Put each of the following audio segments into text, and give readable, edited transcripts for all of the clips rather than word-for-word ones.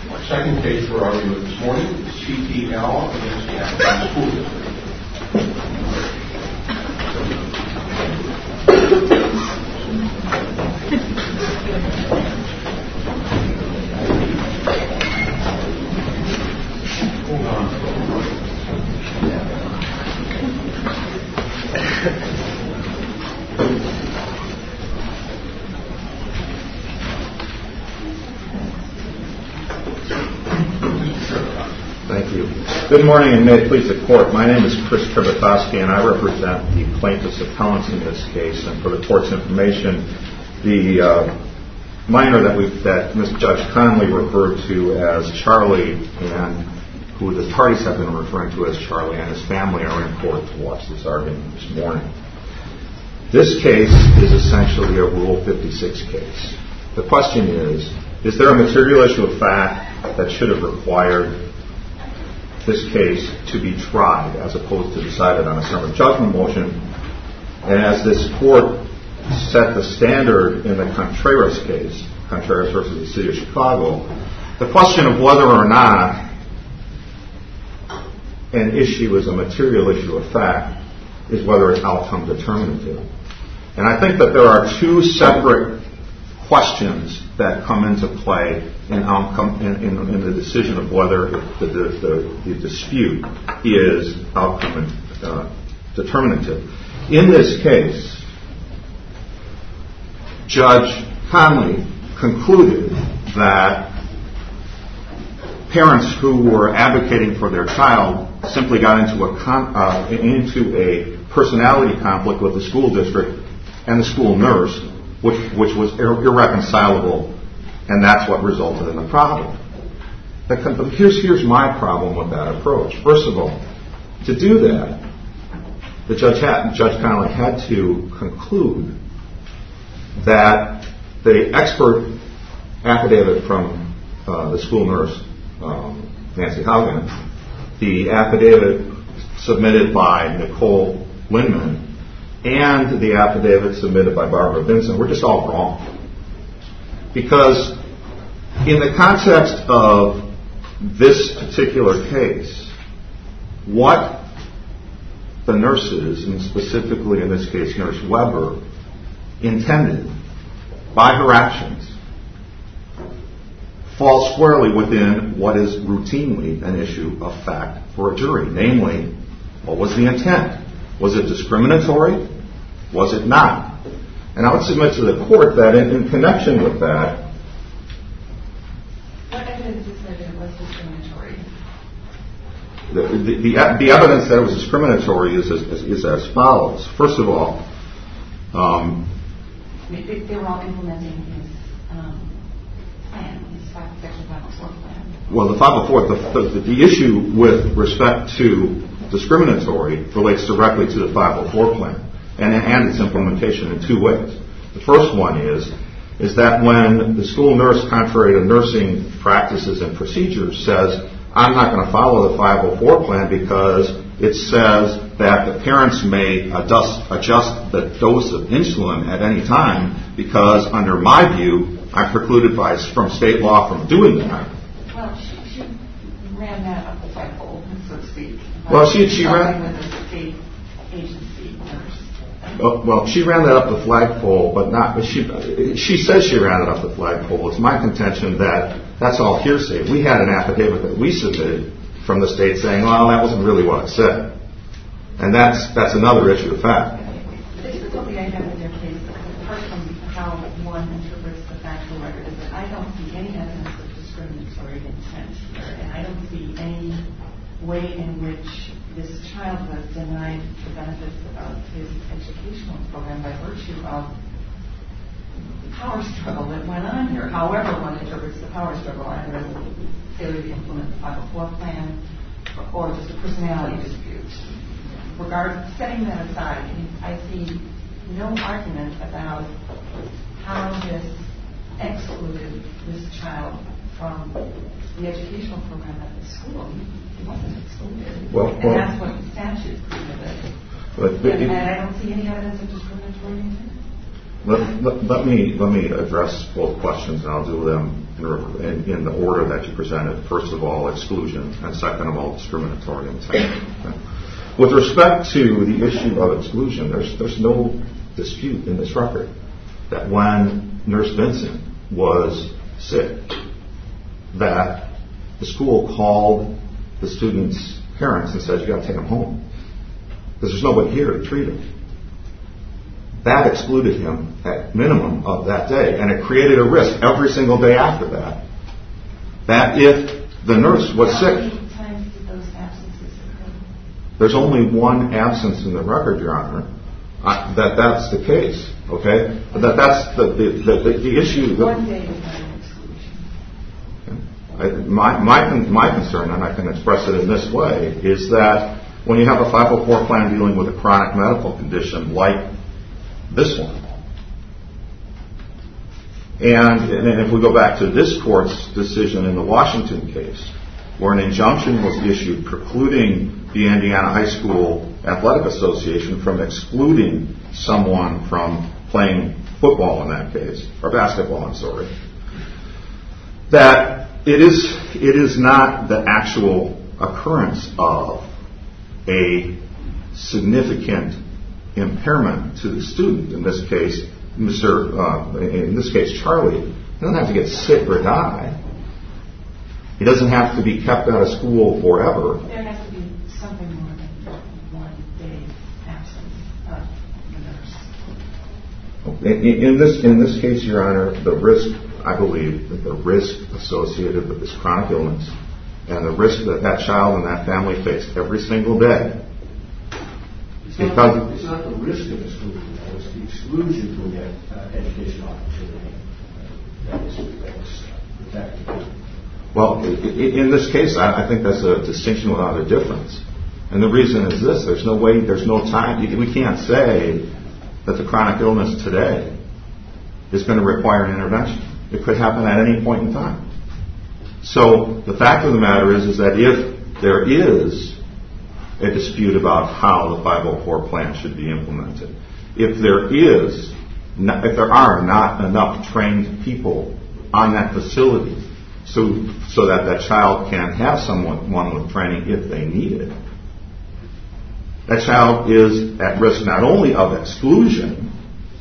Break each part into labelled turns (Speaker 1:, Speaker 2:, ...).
Speaker 1: Our second case for argument this morning is CTL against the Akron School District. Hold on.
Speaker 2: Thank you. Good morning, and may it please the Court. My name is Chris Tributowski, and I represent the plaintiffs' appellants in this case. And for the Court's information, the minor that Ms. Judge Conley referred to as Charlie, and who the parties have been referring to as Charlie, and his family are in court to watch this argument this morning. This case is essentially a Rule 56 case. The question is there a material issue of fact that should have required this case to be tried as opposed to decided on a summary judgment motion? And as this Court set the standard in the Contreras case, Contreras versus the City of Chicago, the question of whether or not an issue is a material issue of fact is whether it's outcome determinative. And I think that there are two separate questions that come into play in the decision of whether the dispute is outcome determinative. In this case, Judge Conley concluded that parents who were advocating for their child simply got into a personality conflict with the school district and the school nurse, which was irreconcilable, and that's what resulted in the problem. Here's my problem with that approach. First of all, to do that, Judge Conley had to conclude that the expert affidavit from the school nurse, Nancy Haugen, the affidavit submitted by Nicole Lindman, and the affidavit submitted by Barbara Vinson were just all wrong. Because in the context of this particular case, what the nurses, and specifically in this case Nurse Weber, intended by her actions falls squarely within what is routinely an issue of fact for a jury. Namely, what was the intent? Was it discriminatory? Was it not? And I would submit to the Court that in connection with that...
Speaker 3: What evidence is there that it was discriminatory?
Speaker 2: The evidence that it was discriminatory is as follows. First of all...
Speaker 3: they were all implementing his plan, his Section 504 plan.
Speaker 2: Well, the 504, the issue with respect to discriminatory relates directly to the 504 plan and its implementation in two ways. The first one is that when the school nurse, contrary to nursing practices and procedures, says, I'm not going to follow the 504 plan because it says that the parents may adjust the dose of insulin at any time because, under my view, I'm precluded from state law from doing that.
Speaker 3: Well, she ran that up the flagpole, so to speak.
Speaker 2: Well, she ran...
Speaker 3: with a state agency nurse.
Speaker 2: Well, she ran that up the flagpole, but not... She says she ran it up the flagpole. It's my contention that that's all hearsay. We had an affidavit that we submitted from the state saying, well, that wasn't really what it said. And that's another issue of fact.
Speaker 3: The difficulty I have with their case, apart from how one interprets the factual record, is that I don't see any evidence of discriminatory intent here, and I don't see any way in which this child was denied the benefits of his educational program by virtue of the power struggle that went on here. However one interprets the power struggle, either as a failure to implement the 504 plan or just a personality dispute. Setting that aside, I see no argument about how this excluded this child from the educational program at the school. He wasn't excluded. And that's what the statute prohibited. And I don't see any evidence of discriminatory intent.
Speaker 2: Let me address both questions, and I'll do them in the order that you presented. First of all, exclusion, and second of all, discriminatory intent. Okay. With respect to the issue of exclusion, there's no dispute in this record that when Nurse Vincent was sick, that the school called the student's parents and said, you got to take him home, because there's nobody here to treat him. That excluded him at minimum of that day, and it created a risk every single day after that, that if the nurse was sick.
Speaker 3: How many times did those absences occur?
Speaker 2: There's only one absence in the record, Your Honor, that's the case, okay? That's the issue.
Speaker 3: One day was not an exclusion.
Speaker 2: My concern, and I can express it in this way, is that when you have a 504 plan dealing with a chronic medical condition like this one, and if we go back to this court's decision in the Washington case, where an injunction was issued precluding the Indiana High School Athletic Association from excluding someone from playing football in that case, or basketball, I'm sorry, that it is not the actual occurrence of a significant impairment to the student. In this case, Charlie, he doesn't have to get sick or die. He doesn't have to be kept out of school forever.
Speaker 3: There has to be something more than 1 day absence of the nurse.
Speaker 2: In this case, Your Honor, the risk, I believe, that the risk associated with this chronic illness and the risk that that child and that family face every single day.
Speaker 4: It's not the risk of exclusion, it's the exclusion from that education opportunity that is protected.
Speaker 2: Well, in this case, I think that's a distinction without a difference. And the reason is this: there's no time. We can't say that the chronic illness today is going to require an intervention. It could happen at any point in time. So the fact of the matter is that if there is a dispute about how the 504 plan should be implemented, if there are not enough trained people on that facility so that that child can have someone with training if they need it, that child is at risk not only of exclusion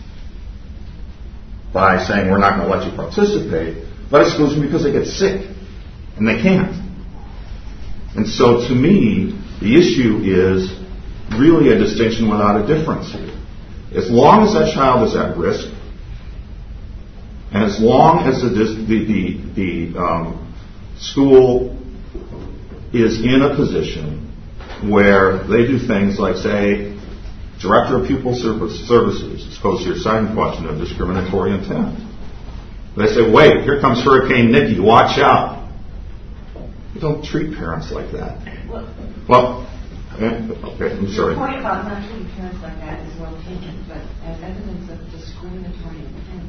Speaker 2: by saying we're not going to let you participate, but exclusion because they get sick and they can't. And so to me, the issue is really a distinction without a difference here. As long as that child is at risk, and as long as the school is in a position where they do things like, say, Director of Pupil Services, as opposed to your second question of discriminatory intent. They say, wait, here comes Hurricane Nikki, watch out. You don't treat parents like that. Well, okay, I'm sorry.
Speaker 3: Your point about not treating parents like that is well taken, but as evidence of discriminatory intent,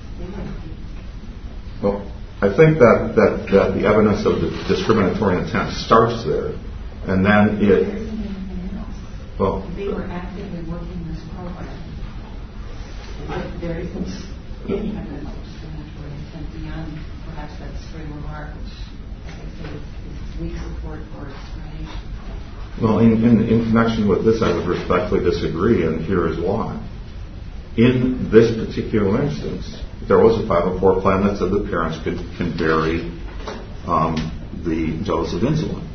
Speaker 2: well, I think that the evidence of the discriminatory intent starts there, and then
Speaker 3: there isn't anything else.
Speaker 2: Well,
Speaker 3: they were actively working this program. But there isn't any evidence of discriminatory intent beyond perhaps that stray remark, which, as I say, is weak support for discrimination.
Speaker 2: Well, in connection with this, I would respectfully disagree, and here is why. In this particular instance, there was a 504 plan that said that parents can vary the dose of insulin.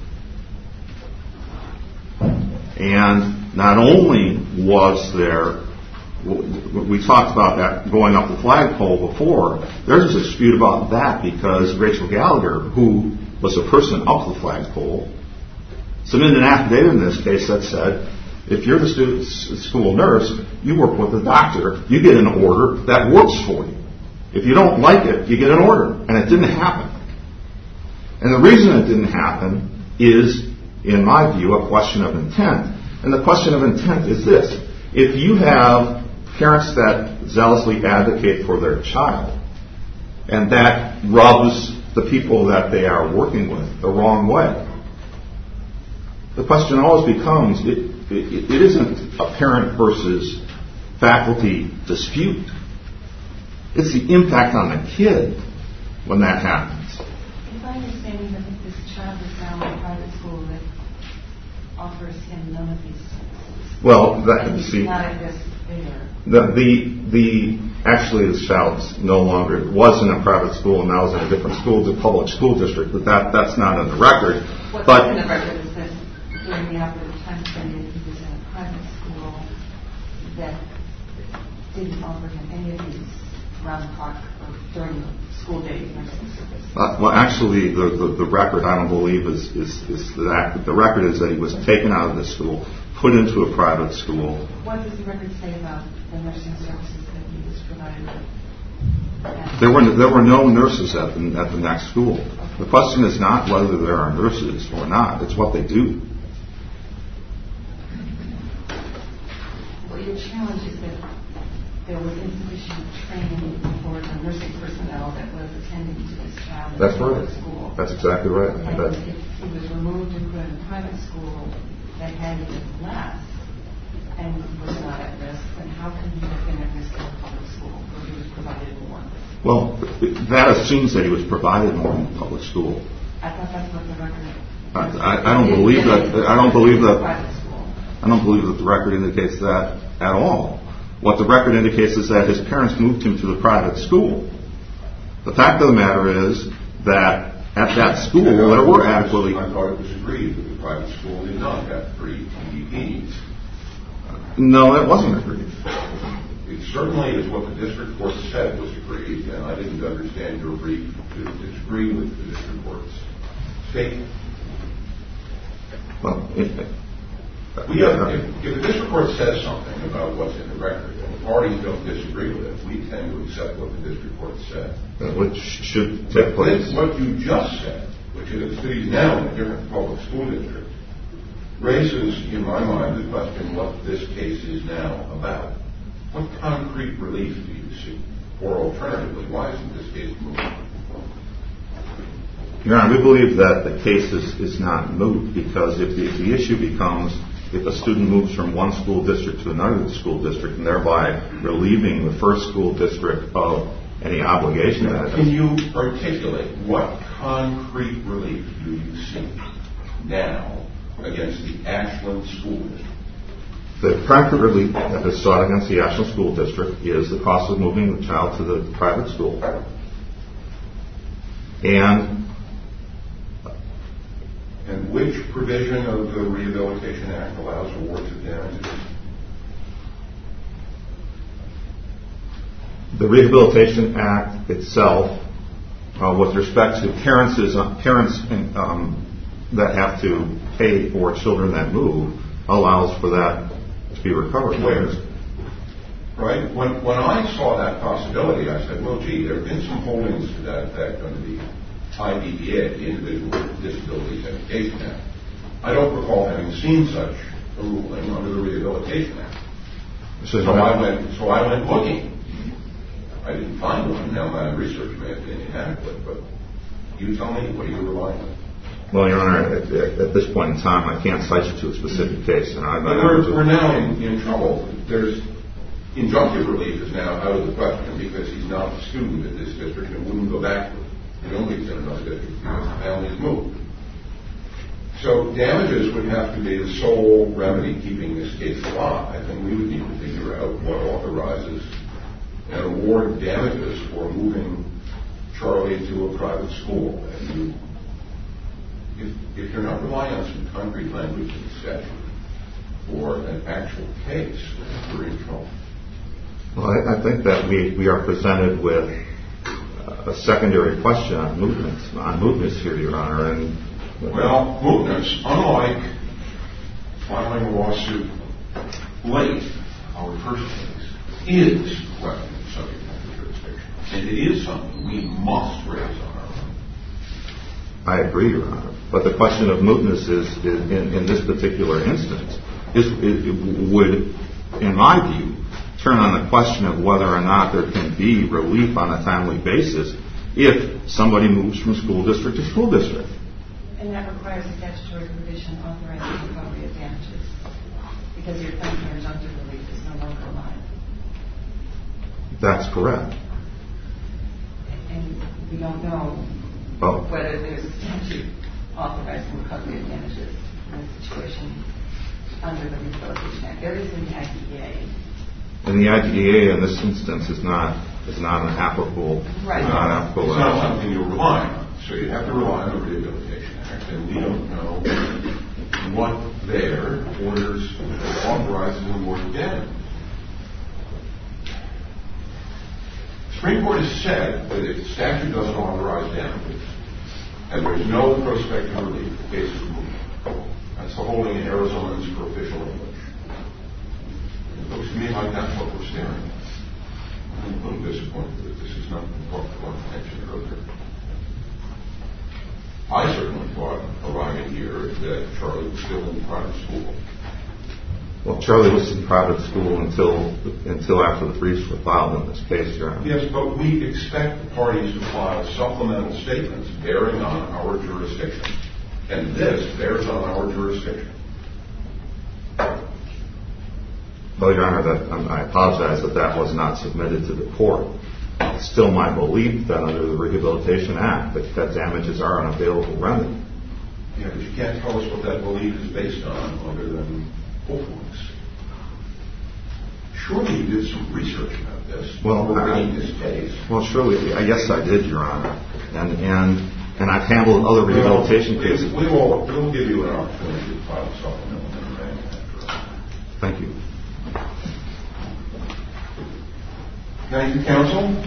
Speaker 2: And not only was there, we talked about that going up the flagpole before, there's a dispute about that because Rachel Gallagher, who was a person up the flagpole, submitted an affidavit in this case that said, if you're the school nurse, you work with the doctor, you get an order that works for you. If you don't like it, you get an order. And it didn't happen. And the reason it didn't happen is, in my view, a question of intent. And the question of intent is this: if you have parents that zealously advocate for their child, and that rubs the people that they are working with the wrong way, the question always becomes, it isn't a parent versus faculty dispute. It's the impact on the kid when that happens.
Speaker 3: If I understand that this child is now in a private school that offers him none of these services.
Speaker 2: Well,
Speaker 3: He's not at risk there.
Speaker 2: Actually, this child was in a private school and now is in a different school, the public school district, but that's not on the record.
Speaker 3: What's in the record is that during the operative time period, he was in a private school that didn't offer him any of these round-the-clock or during the school day nursing service.
Speaker 2: Well, actually, the record, I don't believe, is that. The record is that he was taken out of the school, put into a private school.
Speaker 3: What does the record say about the nursing services that he was provided with?
Speaker 2: There were no nurses at the next school. The question is not whether there are nurses or not. It's what they do.
Speaker 3: Well, your challenge is that there was insufficient training for the nursing personnel that was attending to this child in
Speaker 2: That's
Speaker 3: the
Speaker 2: right.
Speaker 3: school.
Speaker 2: That's exactly right.
Speaker 3: And if he was removed and put in a private school that had even less and was not at risk, then how can he have been at risk in a public school where he was provided more?
Speaker 2: Well, that assumes that he was provided more in the public school.
Speaker 3: I thought that's what the record.
Speaker 2: I don't believe that. I don't believe that.
Speaker 3: Private school.
Speaker 2: I don't believe that the record indicates that at all. What the record indicates is that his parents moved him to the private school. The fact of the matter is that at that school there were adequately.
Speaker 1: I thought it was agreed that the private school did not have free TDPs.
Speaker 2: No, that wasn't agreed.
Speaker 1: It certainly is what the district court said was agreed, and I didn't understand your brief to disagree with the district court's statement.
Speaker 2: Well,
Speaker 1: if the district court says something about what's in the record and the parties don't disagree with it, we tend to accept what the district court said.
Speaker 2: Which should take place.
Speaker 1: What you just said, which is that he's now in a different public school district, raises in my mind the question what this case is now about. What concrete relief do you seek? Or alternatively, why isn't this case moved?
Speaker 2: Your Honor, we believe that the case is not moved because if the issue becomes if a student moves from one school district to another school district and thereby relieving the first school district of any obligation.
Speaker 1: Can you articulate what concrete relief do you seek now against the Ashland School District?
Speaker 2: The concrete relief that is sought against the Ashland School District is the cost of moving the child to the private school.
Speaker 1: And which provision of the Rehabilitation Act allows awards of damages?
Speaker 2: The Rehabilitation Act itself, with respect to parents that have to pay for children that move, allows for that to be recovered.
Speaker 1: Right? When I saw that possibility, I said, well, gee, there have been some holdings to that effect under the IDEA, the Individual with Disabilities Education Act. I don't recall having seen such a ruling under the Rehabilitation Act. So I went looking. I didn't find one. Now my research may have been inadequate, but you tell me, what are you relying on?
Speaker 2: Well, Your Honor, at this point in time, I can't cite you to a specific case. And
Speaker 1: we're now in trouble. There's injunctive relief is now out of the question because he's not a student in this district and wouldn't go back to it. He only is in another district because the family's moved. So damages would have to be the sole remedy keeping this case alive, and we would need to figure out what authorizes an award of damages for moving Charlie to a private school. And if you're not relying on some concrete language in the statute for an actual case, we're in trouble.
Speaker 2: Well, I think that we are presented with a secondary question on movements here, Your Honor.
Speaker 1: Well, movements, unlike filing a lawsuit late, our first case, is a question of subject matter jurisdiction. And it is something we must raise on our own.
Speaker 2: I agree, Your Honor. But the question of mootness is, in this particular instance, would, in my view, turn on the question of whether or not there can be relief on a timely basis if somebody moves from school district to school district.
Speaker 3: And that requires a statutory provision authorizing recovery of damages because your claim for injunctive relief is no longer alive.
Speaker 2: That's correct.
Speaker 3: and we don't know whether there's a statute authorizing recovery of damages in a situation under the Rehabilitation Act. There is in the IDEA.
Speaker 2: And the IDEA in this instance is not an applicable.
Speaker 3: Right.
Speaker 1: It's not something you rely on. So you have to rely on the Rehabilitation Act, and we don't know what there orders authorizes an award of damage. The Supreme Court has said that if the statute doesn't authorize damages, and there's no prospective relief, the case is moved. That's the holding in Arizona's for official English. It looks to me like that's what we're staring at. I'm a little disappointed that this has not been brought to our attention earlier. I certainly thought, arriving here, that Charlie was still in private school.
Speaker 2: Well, Charlie was in private school until after the briefs were filed in this case, Your Honor.
Speaker 1: Yes, but we expect the parties to file supplemental statements bearing on our jurisdiction. And this bears on our jurisdiction.
Speaker 2: Well, Your Honor, I apologize that was not submitted to the court. It's still my belief that under the Rehabilitation Act that damages are an available remedy.
Speaker 1: Yeah, but you can't tell us what that belief is based on other than hopefulness. Surely you did some research about this before bringing this case.
Speaker 2: Well, surely, yes, I did, Your Honor. And I've handled other rehabilitation cases.
Speaker 1: We'll give you an opportunity to file a supplemental memorandum after that.
Speaker 2: Thank you.
Speaker 1: Thank you, counsel.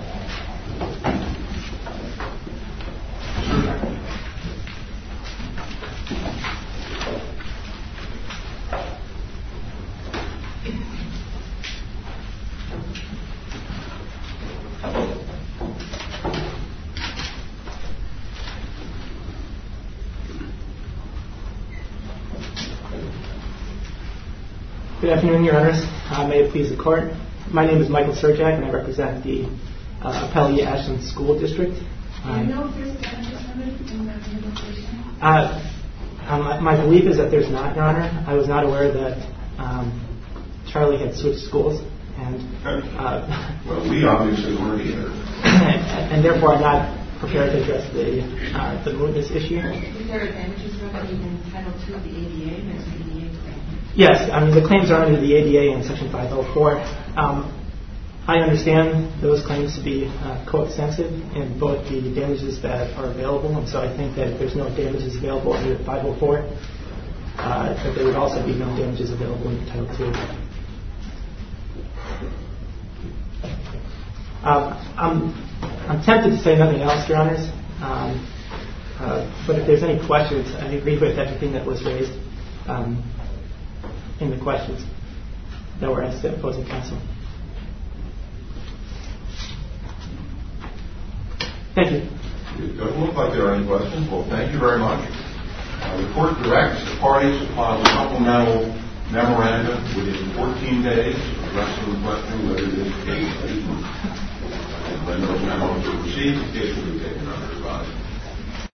Speaker 5: Good afternoon, Your Honors. May it please the Court. My name is Michael Surjak, and I represent the Appellee Ashland School District.
Speaker 3: Do you know if there's damages remedy in that rehabilitation?
Speaker 5: My belief is that there's not, Your Honor. I was not aware that Charlie had switched schools, and
Speaker 1: well, we obviously weren't either.
Speaker 5: And therefore I'm not prepared to address the mootness issue.
Speaker 3: Is there a damages remedy in Title II of the ADA? There's an ADA claim.
Speaker 5: Yes, I mean the claims are under the ADA in Section 504. I understand those claims to be coextensive in both the damages that are available, and so I think that if there's no damages available under 504, that there would also be no damages available in Title II. I'm tempted to say nothing else, Your Honors, but if there's any questions, I agree with everything that was raised in the questions that were asked to opposing counsel. Thank you.
Speaker 1: It doesn't look like there are any questions. Well, thank you very much. The Court directs the parties to file a supplemental memorandum within 14 days addressing the question whether this case is moot. And when those memos are received, the case will be taken under advisement.